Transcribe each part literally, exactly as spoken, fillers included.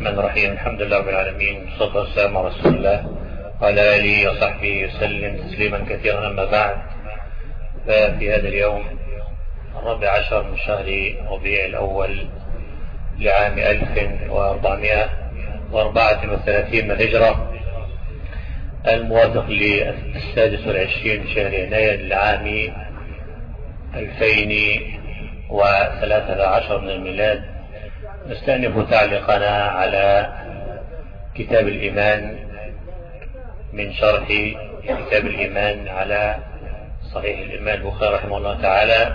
الرحمن الرحيم. الحمد لله رب العالمين، والصلاة والسلام على رسول الله وعلى آله وصحبه وسلم تسليما كثيرا. أما بعد، ففي هذا اليوم الرابع عشر من شهر ربيع الأول لعام ألف وأربعمائة وأربعة وثلاثين من الهجرة، الموافق للسادس والعشرين من شهر يناير لعام ألفين وثلاثة عشر من الميلاد، نستأنف تعليقنا على كتاب الإيمان من شرح كتاب الإيمان على صحيح الإمام البخاري رحمه الله تعالى،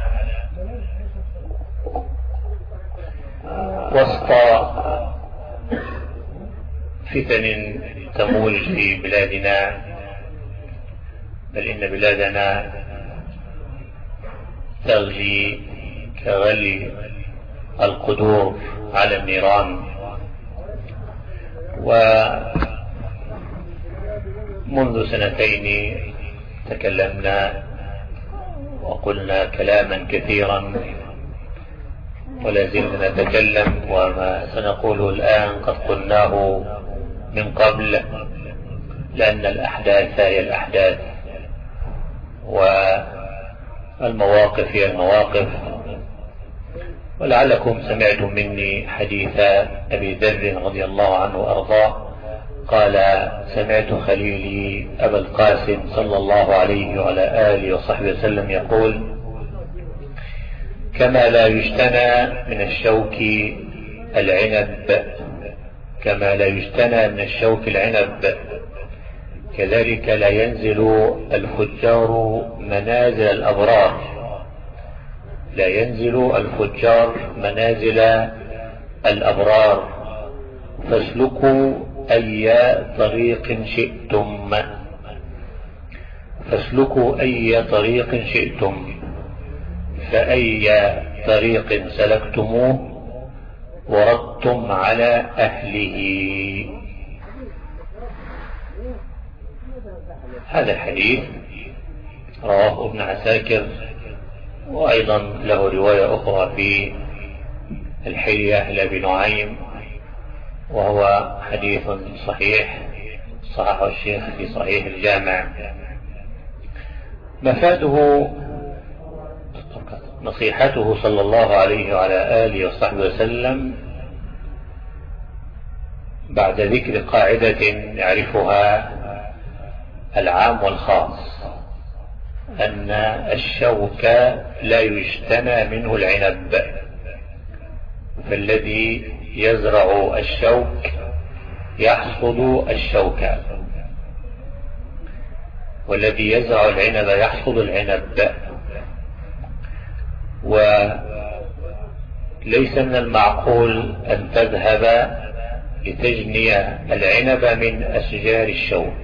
وسط فتن تموج في بلادنا، بل إن بلادنا تغلي كغلي القدور على النيران. ومنذ سنتين تكلمنا وقلنا كلاما كثيرا، ولا زلنا نتكلم، وما سنقوله الآن قد قلناه من قبل، لأن الأحداث هي الأحداث والمواقف هي المواقف. ولعلكم سمعتم مني حديث أبي ذر رضي الله عنه وأرضاه، قال: سمعت خليلي أبا القاسم صلى الله عليه وعلى آله وصحبه وسلم يقول: كما لا يجتنى من الشوك العنب كما لا يجتنى من الشوك العنب كذلك لا ينزل الفجار منازل الأبرار لا ينزل الفجار منازل الأبرار فاسلكوا أي طريق شئتم فاسلكوا أي طريق شئتم فأي طريق سلكتموه وردتم على أهله. هذا الحديث رواه ابن عساكر، وأيضا له رواية أخرى في الحلية لأبي نعيم، وهو حديث صحيح صححه الشيخ في صحيح الجامع. مفاده نصيحته صلى الله عليه وعلى آله وصحبه وسلم بعد ذكر قاعدة يعرفها العام والخاص، أن الشوك لا يجتنى منه العنب، فالذي يزرع الشوك يحصد الشوك، والذي يزرع العنب يحصد العنب. وليس من المعقول أن تذهب لتجني العنب من أشجار الشوك.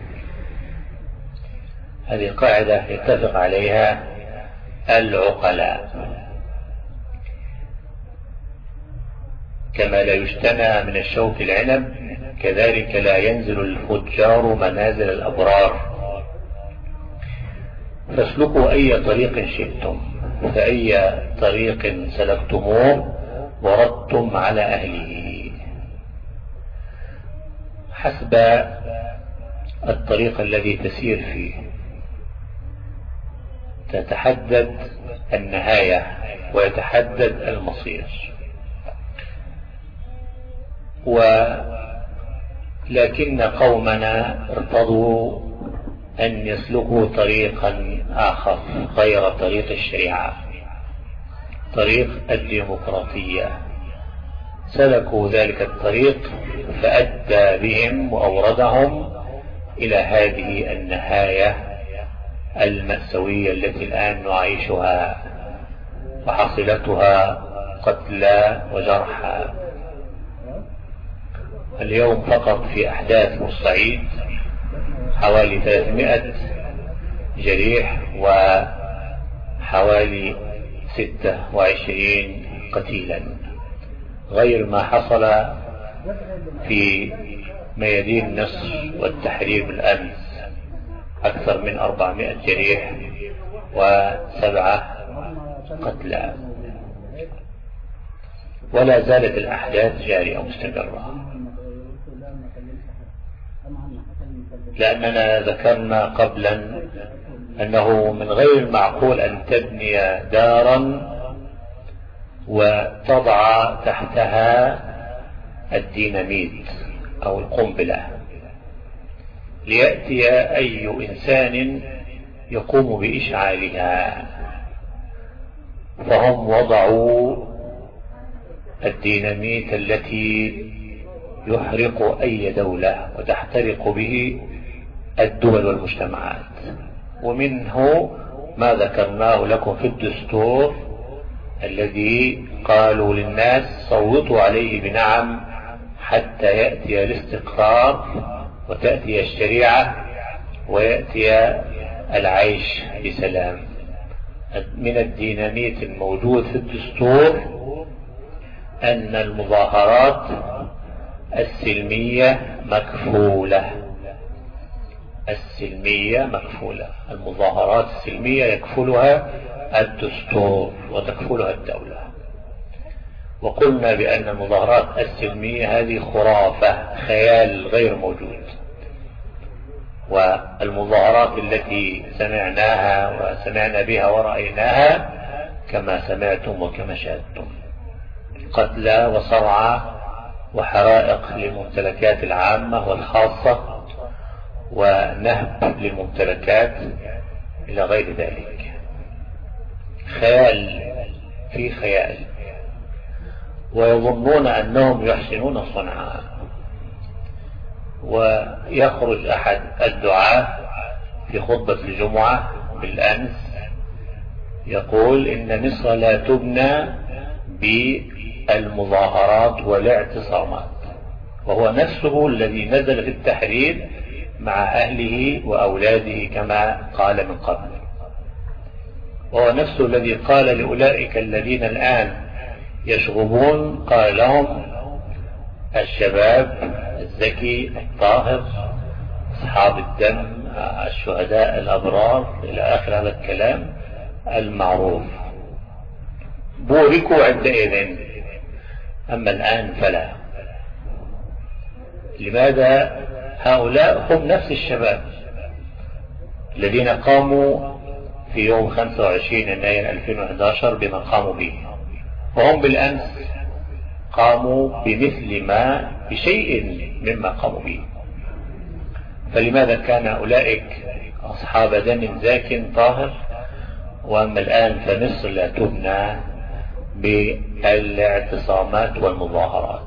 هذه قاعدة يتفق عليها العقلاء. كما لا يجتنى من الشوك العنب كذلك لا ينزل الفجار منازل الأبرار فاسلكوا أي طريق شئتم فأي طريق سلكتموه وردتم على أهله، حسب الطريق الذي تسير فيه تتحدد النهاية ويتحدد المصير. ولكن قومنا ارتضوا أن يسلكوا طريقا آخر غير طريق الشريعة، طريق الديمقراطية. سلكوا ذلك الطريق فأدى بهم وأوردهم إلى هذه النهاية المأساوية التي الآن نعيشها، وحصلتها قتلى وجرحى. اليوم فقط في أحداث بورسعيد حوالي ثلاثمائة جريح وحوالي ستة وعشرين قتيلا، غير ما حصل في ميادين النصر والتحرير بالأمس، أكثر من أربعمائة جريح وسبعة قتلى. ولا زالت الأحداث جارية مستمرة. لأننا ذكرنا قبلا أنه من غير المعقول أن تبني دارا وتضع تحتها الديناميت أو القنبلة ليأتي أي إنسان يقوم بإشعالها، فهم وضعوا الديناميت التي يحرق أي دولة وتحترق به الدول والمجتمعات. ومنه ما ذكرناه لكم في الدستور الذي قالوا للناس صوتوا عليه بنعم حتى يأتي الاستقرار وتأتي الشريعة ويأتي العيش بسلام. من الديناميت الموجود في الدستور أن المظاهرات السلمية مكفولة. السلمية مكفولة، المظاهرات السلمية يكفلها الدستور وتكفلها الدولة. وقلنا بأن المظاهرات السلمية هذه خرافة، خيال غير موجود. والمظاهرات التي سمعناها وسمعنا بها ورأيناها كما سمعتم وكما شاهدتم، قتلى وصرعى وحرائق للممتلكات العامة والخاصة ونهب للممتلكات إلى غير ذلك. خيال في خيال، ويظنون أنهم يحسنون صنعا. ويخرج أحد الدعاة في خطبة الجمعة بالأمس يقول إن مصر لا تبنى بالمظاهرات والاعتصامات، وهو نفسه الذي نزل في التحرير مع أهله وأولاده كما قال من قبل، وهو نفسه الذي قال لأولئك الذين الآن يشغبون، قال لهم الشباب الذكي الطاهر أصحاب الدم الشهداء الأبرار إلى آخر هذا الكلام المعروف، بوركوا عندئذ، أما الآن فلا. لماذا؟ هؤلاء هم نفس الشباب الذين قاموا في يوم خمسة وعشرين يناير ألفين وأحد عشر بما قاموا به، وهم بالأمس قاموا بمثل ما بشيء مما قاموا به. فلماذا كان أولئك أصحاب دم زاك طاهر، وأما الآن فمصر لا تبنى بالاعتصامات والمظاهرات؟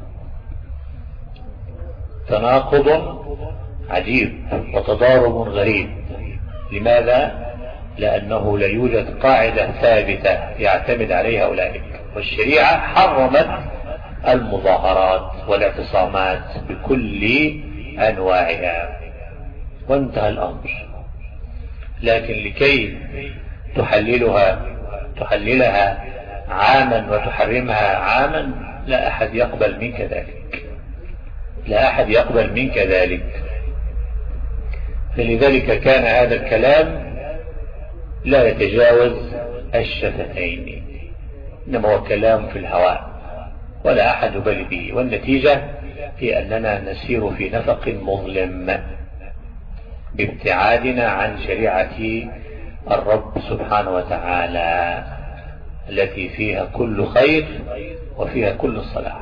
تناقض عجيب وتضارب غريب. لماذا؟ لأنه لا يوجد قاعدة ثابتة يعتمد عليها أولئك، والشريعة حرمت المظاهرات والاعتصامات بكل أنواعها وانتهى الأمر. لكن لكي تحللها تحللها عاما وتحرمها عاما لا أحد يقبل منك ذلك، لا أحد يقبل منك ذلك. فلذلك كان هذا الكلام لا يتجاوز الشفتين، إنما هو كلام في الهواء ولا أحد يبالي به، والنتيجة هي أننا نسير في نفق مظلم بابتعادنا عن شريعة الرب سبحانه وتعالى التي فيها كل خير وفيها كل الصلاح.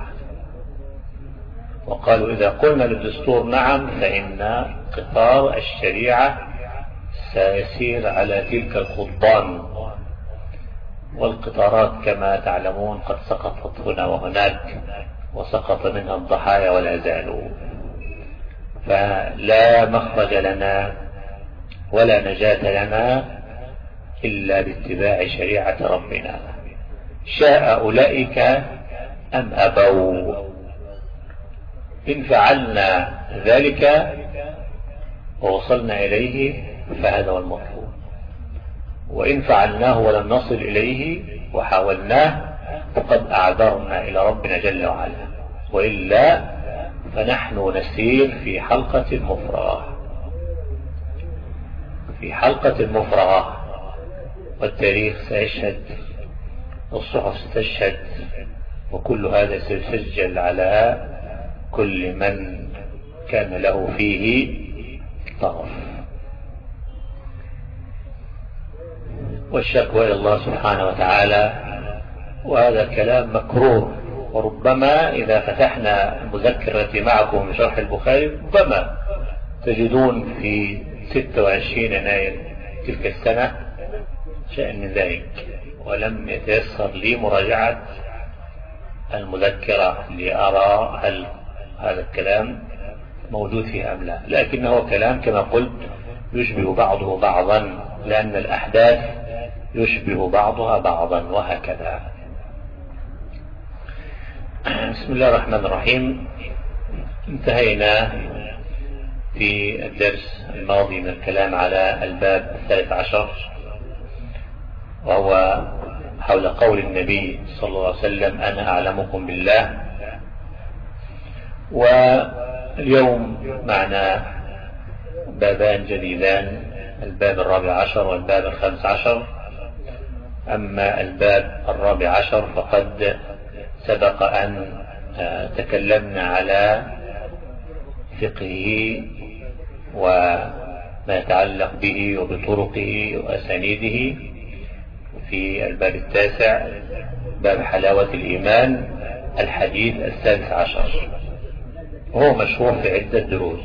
وقالوا إذا قلنا للدستور نعم فإن قطار الشريعة سيسير على تلك الخضبان، والقطارات كما تعلمون قد سقطت هنا وهناك وسقط منها الضحايا ولا زالوا. فلا مخرج لنا ولا نجاة لنا إلا باتباع شريعة ربنا، شاء أولئك أم أبوا. إن فعلنا ذلك ووصلنا إليه فهذا هو المطلوب، وإن فعلناه ولم نصل إليه وحاولناه فقد أعذرنا إلى ربنا جل وعلا، وإلا فنحن نسير في حلقة مفرغة في حلقة مفرغة والتاريخ سيشهد والصحف ستشهد، وكل هذا سيسجل على كل من كان له فيه الطرف. والشكوى إلى الله سبحانه وتعالى، وهذا الكلام مكروه. وربما إذا فتحنا المذكرة التي معكم من شرح البخاري ربما تجدون في ستة وعشرين يناير تلك السنة شيء من ذلك، ولم يتيسر لي مراجعة المذكرة لأرى هل هذا الكلام موجود فيها أم لا، لكنه كلام كما قلت يشبه بعضه بعضا، لأن الأحداث يشبه بعضها بعضا وهكذا. بسم الله الرحمن الرحيم. انتهينا في الدرس الماضي من الكلام على الباب الثالث عشر، وهو حول قول النبي صلى الله عليه وسلم أنا أعلمكم بالله. واليوم معنا بابان جديدان، الباب الرابع عشر والباب الخامس عشر. أما الباب الرابع عشر فقد سبق أن تكلمنا على فقهه وما يتعلق به وبطرقه وأسانيده في الباب التاسع، باب حلاوة الإيمان، الحديث السادس عشر، وهو مشهور في عدة دروس.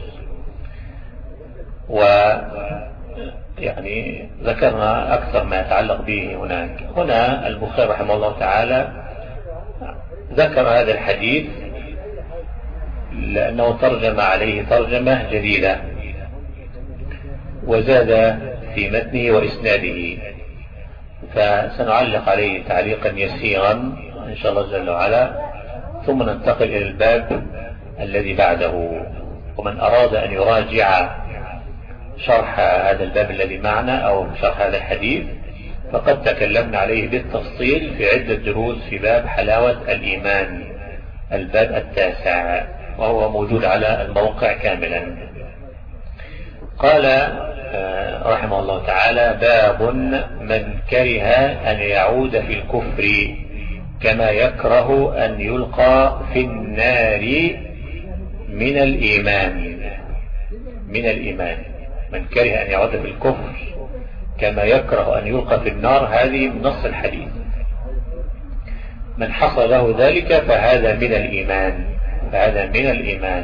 ويعني ذكرنا أكثر ما يتعلق به هناك. هنا البخاري رحمه الله تعالى ذكر هذا الحديث لأنه ترجم عليه ترجمة جديدة، وزاد في متنه وإسناده، فسنعلق عليه تعليقا يسيرا إن شاء الله جل وعلا، ثم ننتقل إلى الباب الذي بعده. ومن أراد أن يراجع شرح هذا الباب الذي معنا أو شرح هذا الحديث فقد تكلمنا عليه بالتفصيل في عدة دروس في باب حلاوة الإيمان، الباب التاسع، وهو موجود على الموقع كاملا. قال رحمه الله تعالى باب من كره أن يعود في الكفر كما يكره أن يلقى في النار من الإيمان. من الإيمان من كره أن يعود في الكفر كما يكره أن يلقى في النار، هذه من نص الحديث. من حصل له ذلك فهذا من الإيمان، فهذا من الإيمان.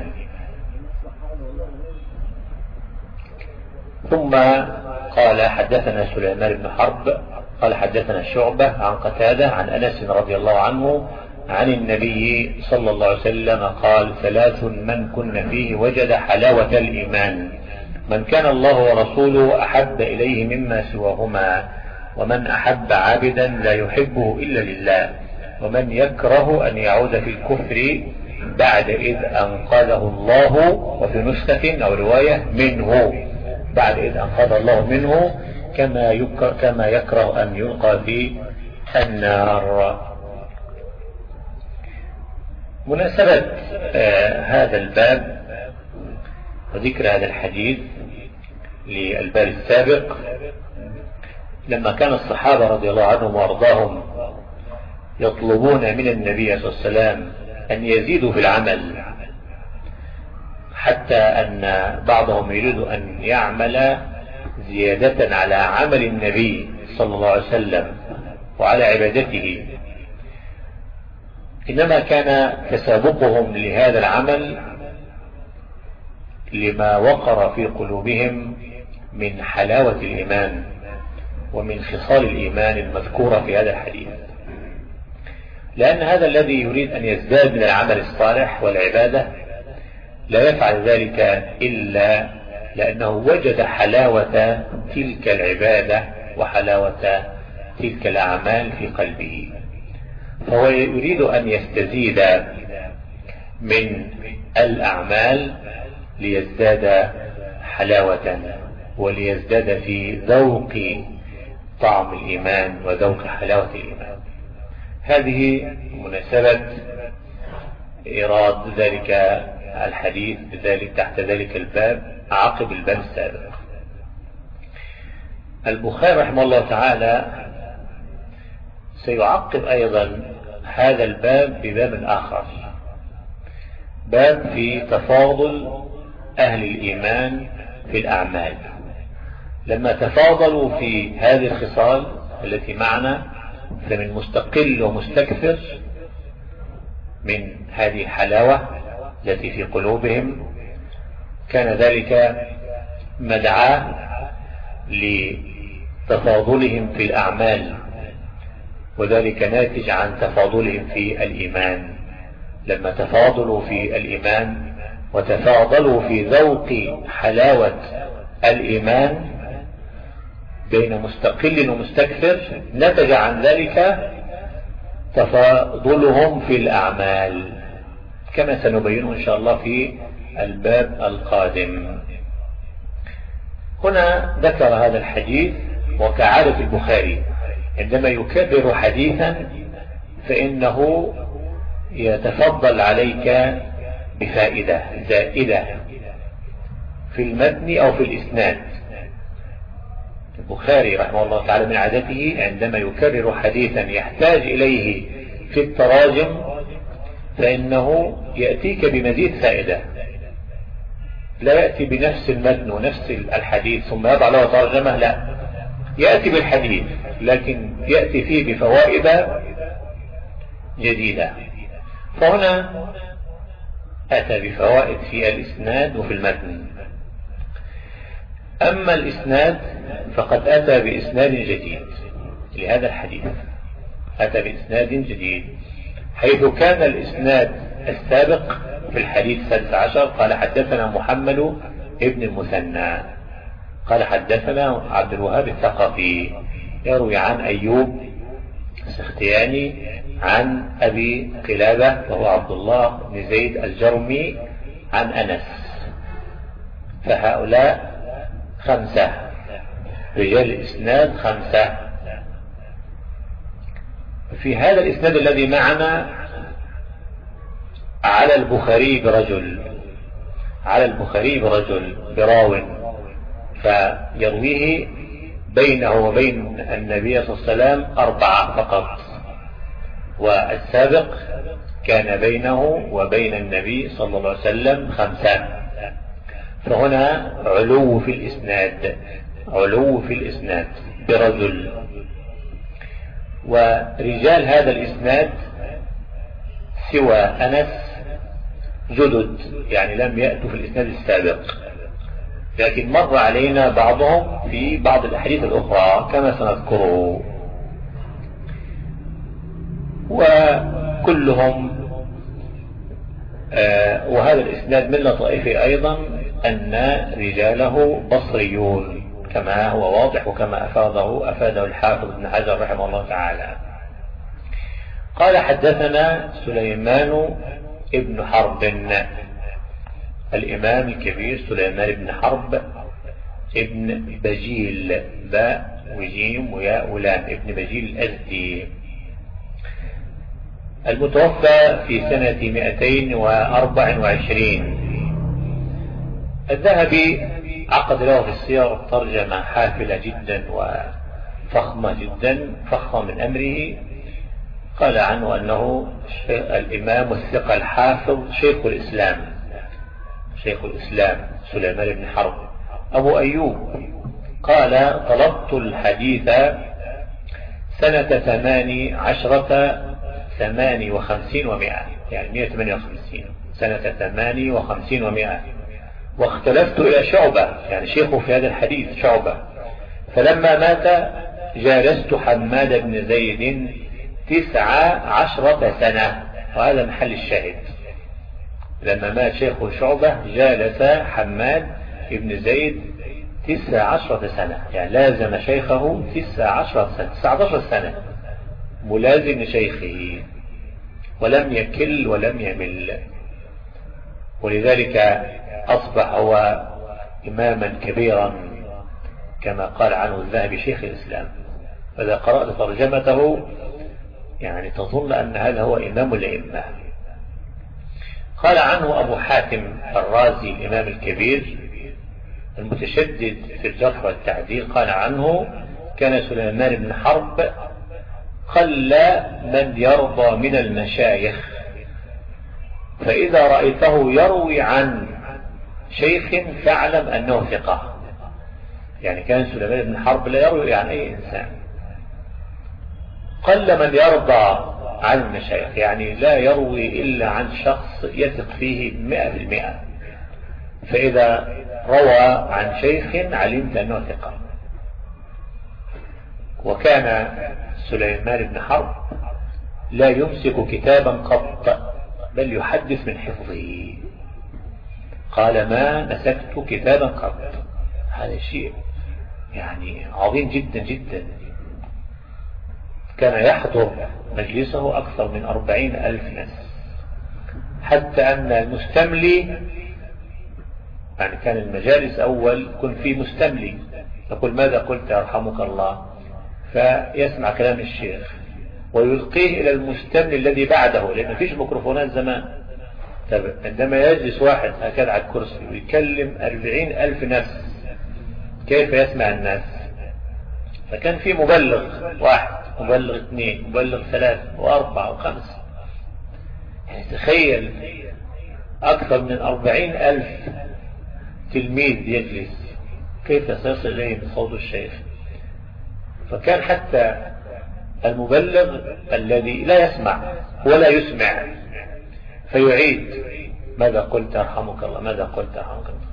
ثم قال حدثنا سليمان بن حرب قال حدثنا شعبة عن قتادة عن أنس رضي الله عنه عن النبي صلى الله عليه وسلم قال ثلاث من كن فيه وجد حلاوة الإيمان: من كان الله ورسوله أحب إليه مما سواهما، ومن أحب عابدا لا يحبه إلا لله، ومن يكره أن يعود في الكفر بعد إذ أنقذه الله، وفي نسخة أو رواية منه، بعد إذ أنقذ الله منه، كما يكره, كما يكره أن يلقى في النار. مناسبة آه هذا الباب وذكر هذا الحديث للباب السابق، لما كان الصحابة رضي الله عنهم وأرضاهم يطلبون من النبي صلى الله عليه وسلم أن يزيدوا في العمل، حتى أن بعضهم يريد أن يعمل زيادة على عمل النبي صلى الله عليه وسلم وعلى عبادته، إنما كان تسابقهم لهذا العمل لما وقر في قلوبهم من حلاوة الإيمان ومن خصال الإيمان المذكورة في هذا الحديث. لأن هذا الذي يريد أن يزداد من العمل الصالح والعبادة لا يفعل ذلك إلا لأنه وجد حلاوة تلك العبادة وحلاوة تلك الأعمال في قلبه، فهو يريد أن يستزيد من الأعمال ليزداد حلاوة وليزداد في ذوق طعم الإيمان وذوق حلاوة الإيمان. هذه مناسبة إيراد ذلك الحديث بذلك تحت ذلك الباب عقب الباب السابق. البخاري رحمه الله تعالى سيعقب أيضا هذا الباب بباب آخر، باب في تفاضل أهل الإيمان في الأعمال. لما تفاضلوا في هذه الخصال التي معنا، فمن مستقل ومستكثر من هذه الحلاوة التي في قلوبهم، كان ذلك مدعاة لتفاضلهم في الأعمال، وذلك ناتج عن تفاضلهم في الإيمان. لما تفاضلوا في الإيمان وتفاضلوا في ذوق حلاوة الإيمان بين مستقل ومستكثر، نتج عن ذلك تفاضلهم في الأعمال، كما سنبينه إن شاء الله في الباب القادم. هنا ذكر هذا الحديث، وكعادة البخاري عندما يكرر حديثا فإنه يتفضل عليك بفائدة زائدة في المتن أو في الإسناد. البخاري رحمه الله تعالى من عادته عندما يكرر حديثا يحتاج إليه في التراجم فإنه يأتيك بمزيد فائدة، لا يأتي بنفس المتن ونفس الحديث ثم يضع له ترجمة، لا، يأتي بالحديث لكن يأتي فيه بفوائد جديدة. فهنا أتى بفوائد في الإسناد وفي المتن. أما الإسناد فقد أتى بإسناد جديد لهذا الحديث، أتى بإسناد جديد، حيث كان الإسناد السابق في الحديث السادس عشر قال حدثنا محمد ابن المثنى قال حدثنا عبد الوهاب الثقفي يروي عن أيوب السختياني عن أبي قلابة وهو عبد الله بن زيد الجرمي عن أنس. فهؤلاء خمسة رجال الإسناد، خمسة. في هذا الإسناد الذي معنا على البخاري برجل، على البخاري برجل براو، فيرويه بينه وبين النبي صلى الله عليه وسلم أربعة فقط، والسابق كان بينه وبين النبي صلى الله عليه وسلم خمسة. فهنا علو في الإسناد، علو في الإسناد برجل. ورجال هذا الإسناد سوى أنس جدد، يعني لم يأتوا في الإسناد السابق، لكن مر علينا بعضهم في بعض الأحاديث الأخرى كما سنذكره. وكلهم آه وهذا الإسناد من لطائفه أيضا أن رجاله بصريون كما هو واضح وكما أفاده أفاده الحافظ ابن حجر رحمه الله تعالى. قال حدثنا سليمان ابن حرب، الإمام الكبير سليمان بن حرب ابن بجيل، باء وجيم وياء ولام، ابن بجيل الأزدي، المتوفى في سنة مئتين وأربع وعشرين. الذهبي عقد له في السير ترجمة حافلة جدا وفخمة جدا، فخم من أمره. قال عنه أنه الإمام الثقة الحافظ شيخ الإسلام، شيخ الإسلام سليمان بن حرب. أبو أيوب قال طلبت الحديث سنة ثماني عشرة ثماني وخمسين ومئة، يعني مئة ثمانية وخمسين، سنة ثماني وخمسين ومئة. واختلفت إلى شعبة، يعني شيخه في هذا الحديث شعبة. فلما مات جالست حماد بن زيد تسع عشرة سنة، وهذا محل الشاهد. لما مات شيخه شعبة جالس حماد بن زيد تسع عشرة سنة، يعني لازم شيخه تسع عشرة سنة، تسعة عشر سنة ملازم شيخه، ولم يكل ولم يمل. ولذلك أصبح هو إماما كبيرا كما قال عنه الذهبي شيخ الإسلام. فإذا قرأت ترجمته يعني تظن أن هذا هو إمام الأئمة. قال عنه أبو حاتم الرازي الإمام الكبير المتشدد في الجرح والتعديل، قال عنه كان سليمان بن حرب قل من يرضى من المشايخ، فإذا رأيته يروي عن شيخ فاعلم أنه ثقة. يعني كان سليمان بن حرب لا يروي عن أي إنسان، قل من يرضى عن المشايخ، يعني لا يروي إلا عن شخص يثق فيه مئة بالمئة، فإذا روى عن شيخ علمت أنه ثقة. وكان سليمان بن حرب لا يمسك كتابا قط، بل يحدث من حفظه. قال ما مسكت كتابا قط. هذا شيء يعني عظيم جدا جدا. كان يحضر مجلسه أكثر من أربعين ألف ناس، حتى أن المستملي، يعني كان المجالس أول كن في مستملي يقول ماذا قلت يرحمك الله، فيسمع كلام الشيخ ويلقيه إلى المستملي الذي بعده، لأن فيش ميكروفونات زمان. عندما يجلس واحد هكذا على الكرسي ويكلم أربعين ألف نفس، كيف يسمع الناس؟ فكان في مبلغ واحد، مبلغ اثنين، مبلغ ثلاثة وأربعة وخمسة. يعني تخيل أكثر من أربعين ألف تلميذ يجلس، كيف سيصل إليه من صوت الشيخ؟ فكان حتى المبلغ الذي لا يسمع ولا يسمع فيعيد ماذا قلت يرحمك الله، ماذا قلت يرحمك الله.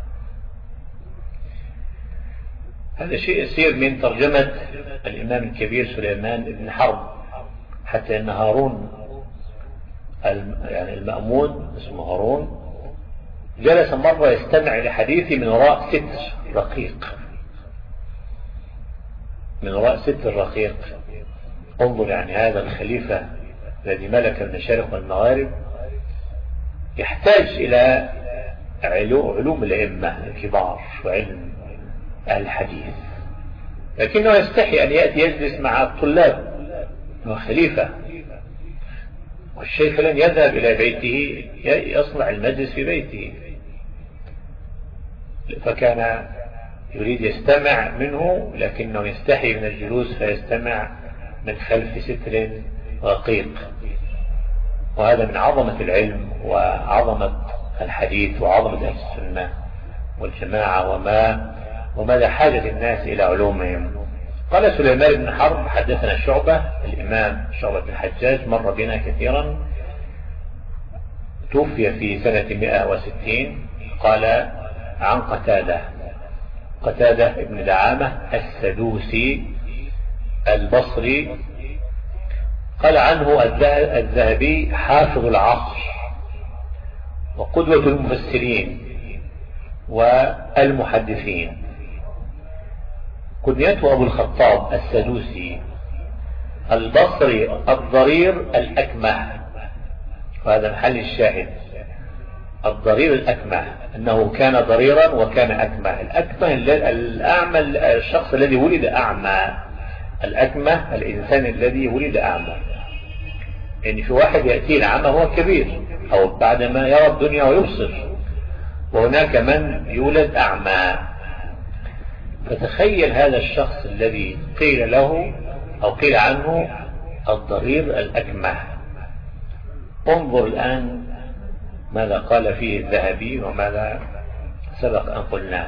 هذا شيء يسير من ترجمة الإمام الكبير سليمان بن حرب، حتى أن هارون يعني المأمون اسمه هارون جلس مرة يستمع لحديثي من وراء ستر رقيق، من وراء ستر رقيق. انظر يعني هذا الخليفة الذي ملك المشارق والمغارب يحتاج إلى علوم الأئمة الكبار وعلم أهل الحديث، لكنه يستحي أن يأتي يجلس مع الطلاب، هو خليفة، والشيخ لن يذهب إلى بيته يصنع المجلس في بيته، فكان يريد يستمع منه لكنه يستحي من الجلوس فيستمع من خلف ستر رقيق. وهذا من عظمة العلم وعظمة الحديث وعظمة أهل السنة والجماعة وما ومدى حاجة الناس إلى علومهم. قال سليمان بن حرب حدثنا شعبة، الإمام شعبة بن الحجاج مر بنا كثيرا، توفي في سنة مئة وستين. قال عن قتادة، قتادة ابن دعامة السدوسي البصري، قال عنه الذهبي حافظ العصر وقدوة المفسرين والمحدثين، كنيته أبو الخطاب السدوسي البصري الضرير الأكمه. وهذا محل الشاهد، الضرير الأكمه، أنه كان ضريرا وكان أكمه. الأكمه الأعمى، الشخص الذي ولد أعمى. الأكمه الإنسان الذي ولد أعمى، يعني في واحد يأتي العمى هو كبير أو بعدما يرى الدنيا ويبصر، وهناك من يولد أعمى. فتخيل هذا الشخص الذي قيل له أو قيل عنه الضرير الأكمه. انظر الآن ماذا قال فيه الذهبي وماذا سبق أن قلناه.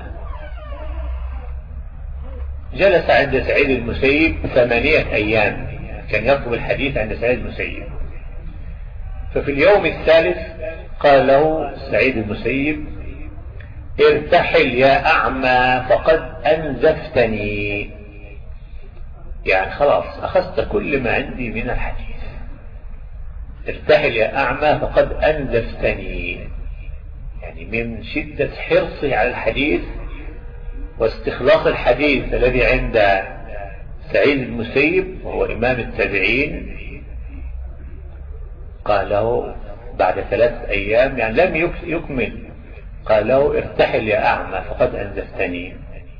جلس عند سعيد المسيب ثمانية أيام، كان يطلب الحديث عند سعيد المسيب. ففي اليوم الثالث قال له سعيد المسيب ارتحل يا أعمى فقد أنزفتني، يعني خلاص أخذت كل ما عندي من الحديث. ارتحل يا أعمى فقد أنزفتني، يعني من شدة حرصه على الحديث واستخلاص الحديث الذي عند سعيد المسيب وهو إمام التابعين. قال له بعد ثلاث أيام، يعني لم يكمل، قال له ارتحل يا أعمى فقد أنزفتني.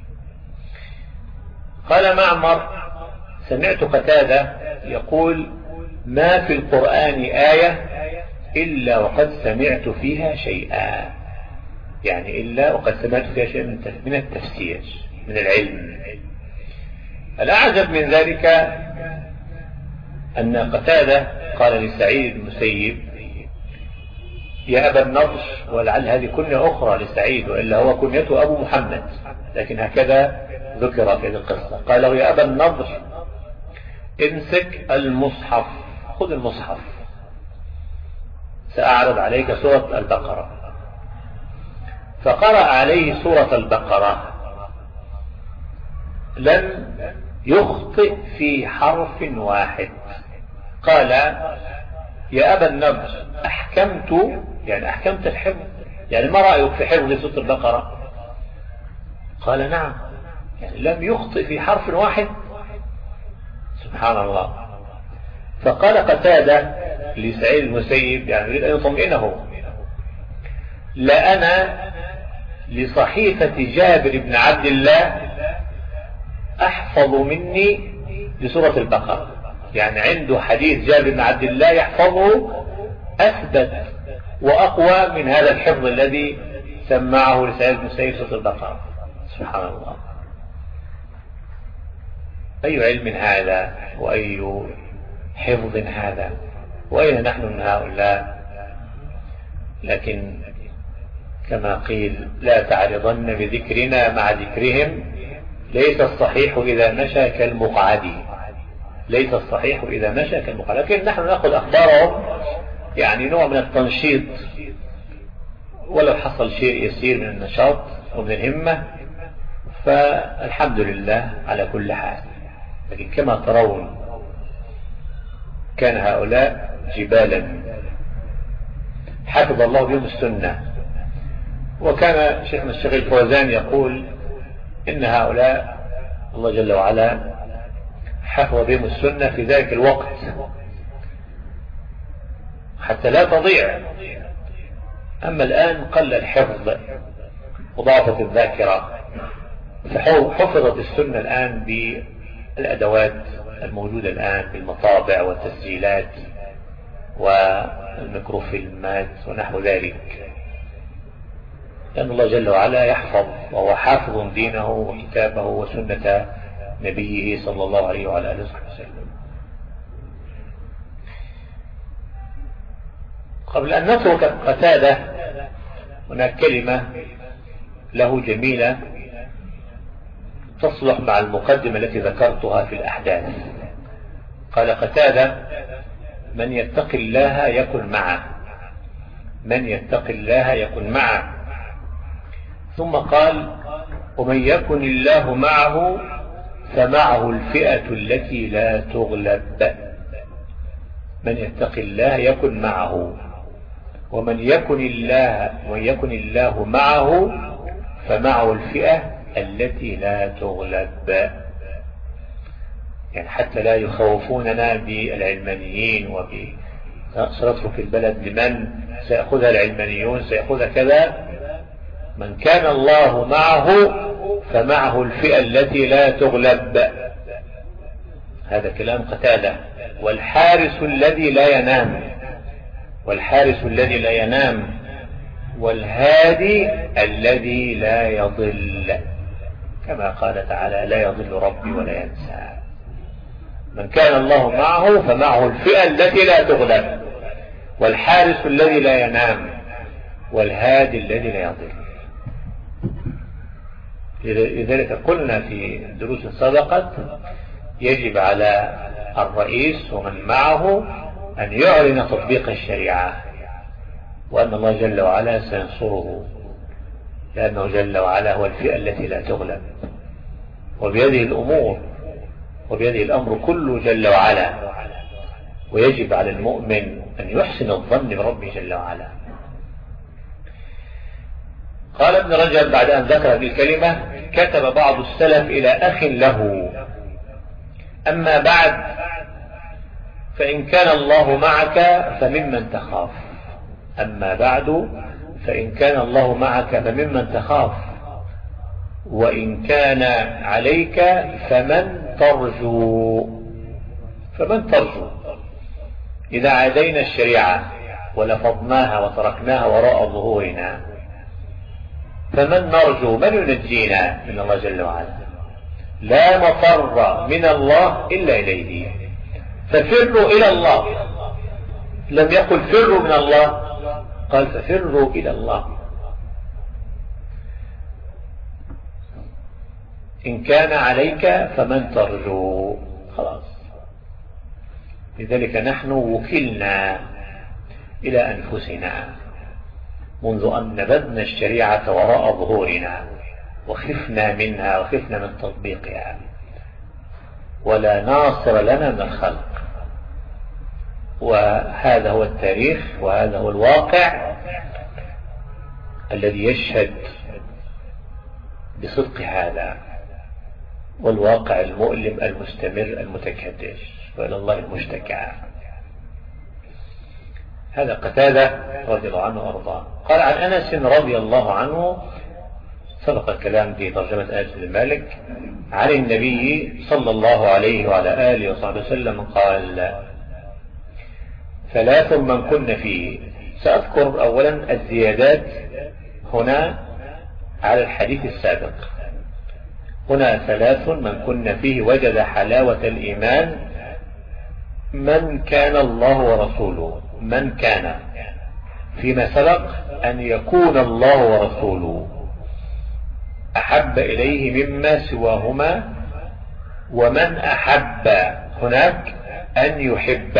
قال معمر سمعت قتادة يقول ما في القرآن آية إلا وقد سمعت فيها شيئا، يعني إلا وقد سمعت فيها شيئا من التفسير من العلم. الأعجب من ذلك أن قتادة قال لسعيد المسيب يا أبا النضر، ولعل هذه كنية أخرى لسعيد، وإلا هو كنيته أبو محمد، لكن هكذا ذكر في هذه القصة. قال له يا أبا النضر امسك المصحف، خذ المصحف، سأعرض عليك سورة البقرة. فقرأ عليه سورة البقرة، لم يخطئ في حرف واحد. قال يا أبا النضر أحكمت، يعني أحكمت الحفظ، يعني ما رأيك في حفظ سورة البقرة؟ قال نعم، يعني لم يخطئ في حرف واحد. سبحان الله. فقال قتادة لسعيد المسيب، يعني يريد أن يطمئنه، لأنا لصحيفة جابر بن عبد الله أحفظ مني لسورة البقرة، يعني عنده حديث جابر بن عبد الله يحفظه أثبت وأقوى من هذا الحفظ الذي سمعه لسعيد المسيب سورة البقرة. سبحان الله. أي علم هذا، وأي حفظ هذا، وأين نحن من هؤلاء؟ لكن كما قيل لا تعرضن بذكرنا مع ذكرهم، ليس الصحيح إذا مشى كالمقعد، ليس الصحيح إذا مشى كالمقعد. لكن نحن نأخذ أخبارهم يعني نوع من التنشيط، ولو حصل شيء يسير من النشاط ومن الهمة فالحمد لله على كل حال. لكن كما ترون كان هؤلاء جبالا حفظ الله بهم السنة. وكان شيخنا الشيخ الفوزان يقول إن هؤلاء الله جل وعلا حفظ بهم السنة في ذلك الوقت حتى لا تضيع. أما الآن قل الحفظ وضعفت الذاكرة، فحفظت السنة الآن بالأدوات الموجودة الآن بالمطابع والتسجيلات والميكروفيلمات ونحو ذلك، لأن الله جل وعلا يحفظ، وهو حافظ دينه وكتابه وسنة نبيه صلى الله عليه وعلى آله وسلم. قبل أن نترك قتادة هناك كلمة له جميلة تصلح مع المقدمة التي ذكرتها في الأحداث. قال قتادة من يتق الله يكن معه، من يتق الله يكن معه. ثم قال ومن يكن الله معه فمعه الفئة التي لا تغلب. من يتق الله يكن معه، ومن يكن الله ومن يكن الله معه فمعه الفئة التي لا تغلب. يعني حتى لا يخوفوننا بالعلمانيين وسنترك البلد لمن سيأخذها العلمانيون سيأخذها كذا. من كان الله معه فمعه الفئة التي لا تغلب. هذا كلام قتادة. والحارس الذي لا ينام، والحارس الذي لا ينام، والهادي الذي لا يضل، كما قال تعالى لا يضل ربي ولا ينسى. من كان الله معه فمعه الفئة التي لا تغلب، والحارس الذي لا ينام، والهادي الذي لا يضل. لذلك قلنا في دروس سبقت يجب على الرئيس ومن معه أن يعلن تطبيق الشريعة، وأن الله جل وعلا سينصره، لأنه جل وعلا هو الفئة التي لا تغلب، وبيده الأمور وبيده الأمر كله جل وعلا. ويجب على المؤمن أن يحسن الظن بربه جل وعلا. قال ابن رجب بعد أن ذكر هذه الكلمة كتب بعض السلف إلى أخ له أما بعد فإن كان الله معك فممن تخاف. أما بعد فإن كان الله معك فممن تخاف، وإن كان عليك فمن ترجو. فمن ترجو إذا عادينا الشريعة ولفظناها وتركناها وراء ظهورنا، فمن نرجو؟ من ينجينا من الله جل وعلا؟ لا مفر من الله إلا إليه، ففروا إلى الله. لم يقل فروا من الله، قال ففروا إلى الله، إن كان عليك فمن ترجو. خلاص. لذلك نحن وكلنا إلى أنفسنا منذ أن نبذنا الشريعة وراء ظهورنا وخفنا منها وخفنا من تطبيقها، ولا ناصر لنا من الخلق. وهذا هو التاريخ وهذا هو الواقع الذي يشهد بصدق هذا، والواقع المؤلم المستمر المتكدس، وإلى الله المشتكى. هذا قتادة رضي الله عنه وأرضاه. قال عن أنس رضي الله عنه، سبق الكلام في ترجمة أنس بن مالك، عن النبي صلى الله عليه وعلى آله وصحبه وسلم قال: ثلاث من كن فيه. سأذكر أولا الزيادات هنا على الحديث السابق. هنا ثلاث من كن فيه وجد حلاوة الإيمان: من كان الله ورسوله، من كان فيما سبق أن يكون الله ورسوله أحب إليه مما سواهما، ومن أحب هناك أن يحب،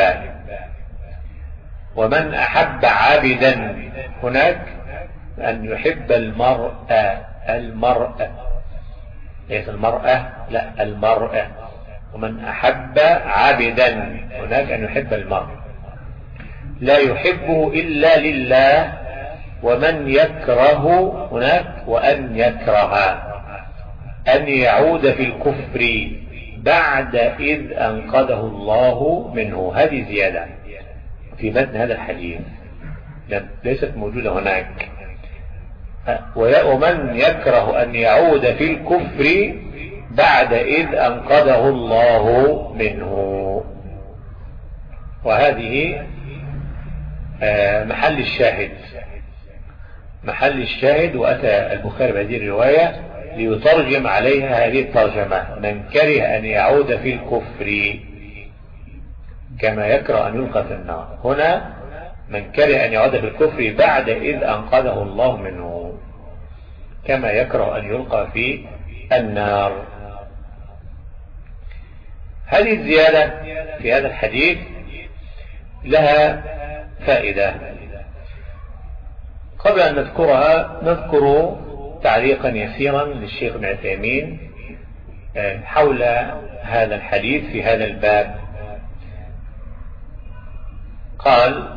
ومن أحب عابدا هناك أن يحب المرأة، المرأة ليس المرأة، لا المرأة. ومن أحب عابدا هناك أن يحب المرأة، لا يحبه إلا لله. ومن يكره هناك وأن يكره أن يعود في الكفر بعد إذ أنقذه الله منه. هذه زيادة في متن هذا الحديث ليست موجودة هناك. ومن يكره أن يعود في الكفر بعد إذ أنقذه الله منه. وهذه محل الشاهد، محل الشاهد. وأتى البخاري بهذه الرواية ليترجم عليها هذه الترجمة: من كره أن يعود في الكفر كما يكره أن يلقى في النار. هنا من كره أن يعود في الكفر بعد إذ أنقذه الله منه، كما يكره أن يلقى في النار. هذه الزيادة في هذا الحديث لها فائدة. قبل أن نذكرها نذكر تعليقا يسيرا للشيخ ابن عثيمين حول هذا الحديث في هذا الباب. قال: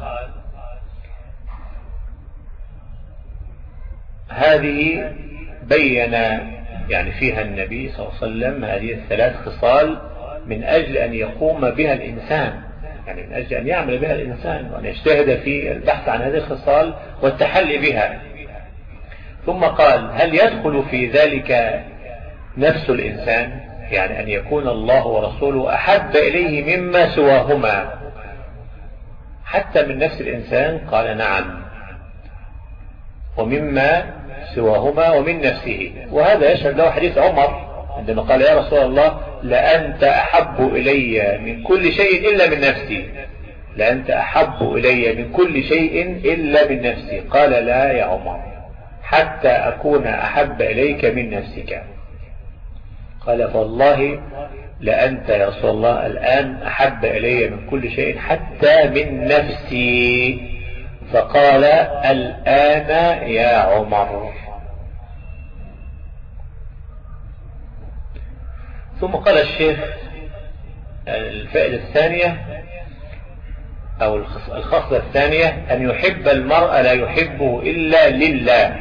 هذه بين يعني فيها النبي صلى الله عليه وسلم هذه الثلاث خصال من أجل أن يقوم بها الإنسان، يعني من أجل أن يعمل بها الإنسان وأن يجتهد في البحث عن هذه الخصال والتحلي بها. ثم قال: هل يدخل في ذلك نفس الإنسان، يعني أن يكون الله ورسوله أحب إليه مما سواهما حتى من نفس الإنسان؟ قال: نعم، ومما سواهما ومن نفسه. وهذا يشهد له حديث عمر عندما قال: يا رسول الله، لأنت أحب إلي من كل شيء إلا من نفسي، لأنت أحب إلي من كل شيء إلا من نفسي. قال: لا يا عمر، حتى أكون أحب إليك من نفسك. قال: فوالله لأنت يا رسول الله الآن أحب إلي من كل شيء حتى من نفسي. فقال: الآن يا عمر. ثم قال الشيخ: الفائدة الثانية أو الخصلة الثانية أن يحب المرء لا يحبه إلا لله.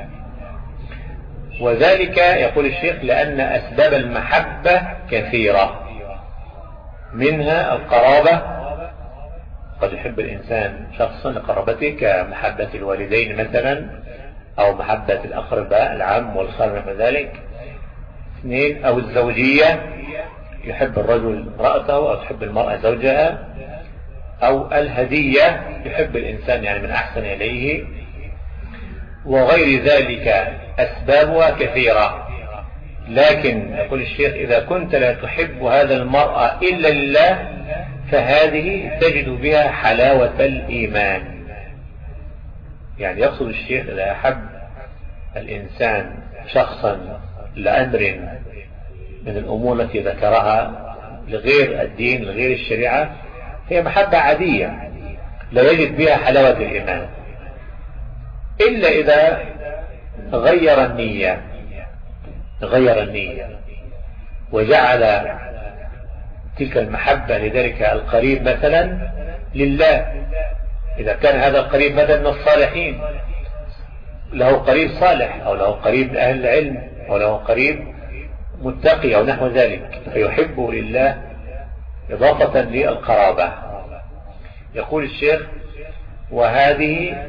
وذلك يقول الشيخ لأن أسباب المحبة كثيرة، منها القرابة. قد يحب الإنسان شخصا لقرابته كمحبة الوالدين مثلا، أو محبة الأقرباء العم والخال من ذلك. اثنين، أو الزوجية، يحب الرجل امرأته أو تحب المرأة زوجها. أو الهدية، يحب الإنسان يعني من أحسن إليه. وغير ذلك أسبابها كثيرة. لكن يقول الشيخ: إذا كنت لا تحب هذا المرأة إلا لله فهذه تجد بها حلاوة الإيمان. يعني يقصد الشيخ إذا أحب الإنسان شخصا لأمر من الأمور التي ذكرها لغير الدين لغير الشريعة هي محبة عادية لا يجد بها حلاوة الإيمان، إلا إذا غير النية غير النية وجعل تلك المحبة لذلك القريب مثلا لله. إذا كان هذا القريب مثلا من الصالحين، له قريب صالح أو له قريب من أهل العلم أو له قريب متقي أو نحو ذلك، فيحبه لله إضافة للقرابة. يقول الشيخ: وهذه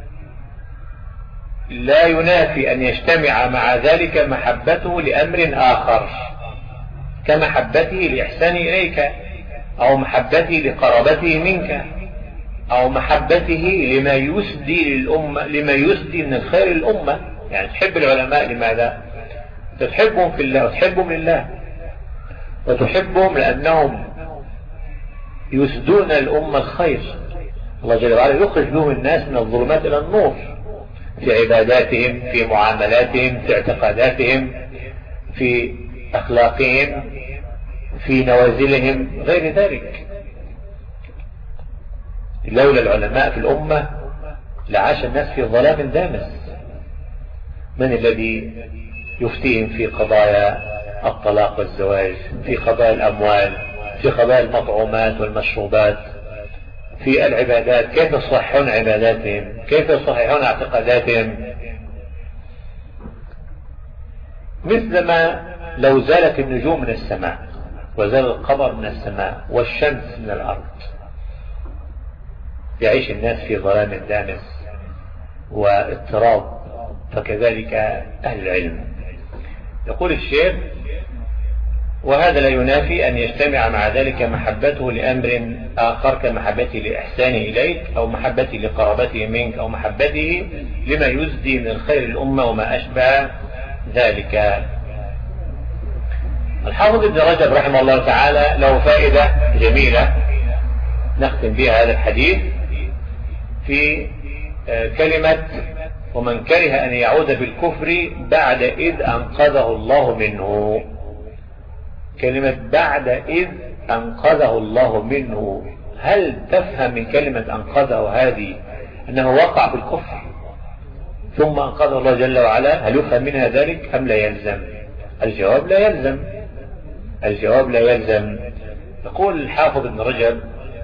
لا ينافي أن يجتمع مع ذلك محبته لأمر آخر كمحبته لإحسان إليك أو محبته لقرابته منك أو محبته لما يسدي للأمة لما يسدي من الخير للأمة. يعني تحب العلماء لماذا؟ تحبهم في الله وتحبهم لله، وتحبهم لأنهم يسدون الأمة الخير. الله جل وعلا يخرج بهم الناس من الظلمات إلى النور في عباداتهم، في معاملاتهم، في اعتقاداتهم، في أخلاقهم، في نوازلهم، غير ذلك. لولا العلماء في الأمة لعاش الناس في ظلام دامس. من الذي يفتيهم في قضايا الطلاق والزواج، في قضايا الأموال، في قضايا المطعومات والمشروبات، في العبادات، كيف يصححون عباداتهم، كيف يصححون اعتقاداتهم؟ مثلما لو زالت النجوم من السماء وزال القمر من السماء والشمس من الأرض، يعيش الناس في ظلام دامس واضطراب، فكذلك أهل العلم. يقول الشيخ: وهذا لا ينافي أن يجتمع مع ذلك محبته لأمر آخر كمحبته لإحسانه إليك أو محبته لقرابته منك أو محبته لما يزدي من الخير الأمة وما أشبه ذلك. الحافظ ابن رجب رحمه الله تعالى له فائدة جميلة نختم بها هذا الحديث في كلمة: ومن كره أن يعود بالكفر بعد إذ أنقذه الله منه. كلمة بعد إذ أنقذه الله منه، هل تفهم من كلمة أنقذه هذه أنه وقع في الكفر ثم أنقذه الله جل وعلا؟ هل يفهم منها ذلك أم لا يلزم؟ الجواب لا يلزم. الجواب لا يلزم. يقول الحافظ ابن رجب: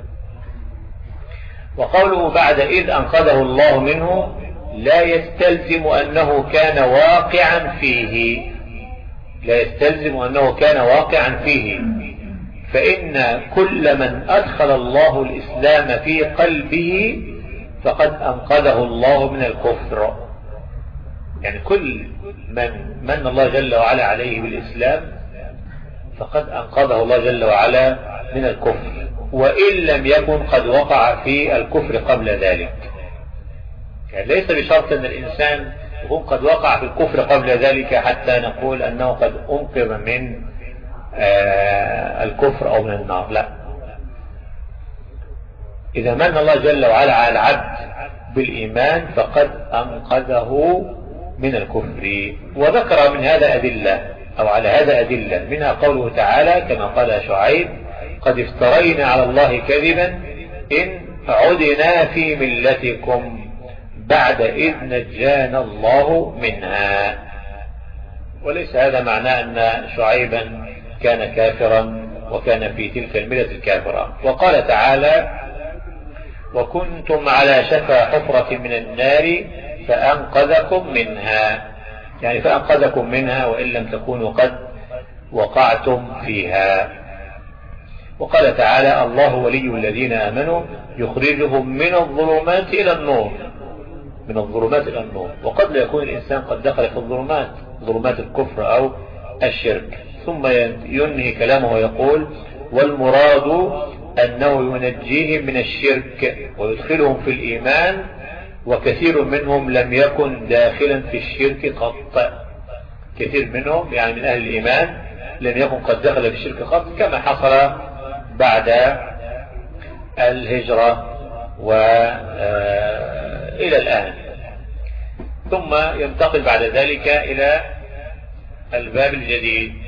وقوله بعد إذ أنقذه الله منه لا يستلزم أنه كان واقعا فيه لا يستلزم أنه كان واقعا فيه فإن كل من أدخل الله الإسلام في قلبه فقد أنقذه الله من الكفر. يعني كل من من الله جل وعلا عليه بالإسلام فقد أنقذه الله جل وعلا من الكفر، وإن لم يكن قد وقع في الكفر قبل ذلك. يعني ليس بشرط أن الإنسان يكون قد وقع في الكفر قبل ذلك حتى نقول أنه قد أنقذ من آه الكفر أو من النار، لا. إذا من الله جل وعلا على العبد بالإيمان فقد أنقذه من الكفر. وذكر من هذا أدلة أو على هذا أدلة، منها قوله تعالى كما قال شعيب: قد افترينا على الله كذبا إن عدنا في ملتكم بعد إذ نجانا الله منها. وليس هذا معناه أن شعيبا كان كافرا وكان في تلك الملة الكافرة. وقال تعالى: وكنتم على شفا حفرة من النار فأنقذكم منها. يعني فأنقذكم منها وإن لم تكونوا قد وقعتم فيها. وقال تعالى: الله ولي الذين آمنوا يخرجهم من الظلمات إلى النور. من الظلمات إلى النور. وقد لا يكون الإنسان قد دخل في الظلمات، ظلمات الكفر أو الشرك. ثم ينهي كلامه ويقول: والمراد أنه ينجيهم من الشرك ويدخلهم في الإيمان، وكثير منهم لم يكن داخلا في الشرك قط. كثير منهم يعني من أهل الإيمان لم يكن قد دخل في الشرك قط، كما حصل بعد الهجرة وإلى الآن. ثم ينتقل بعد ذلك إلى الباب الجديد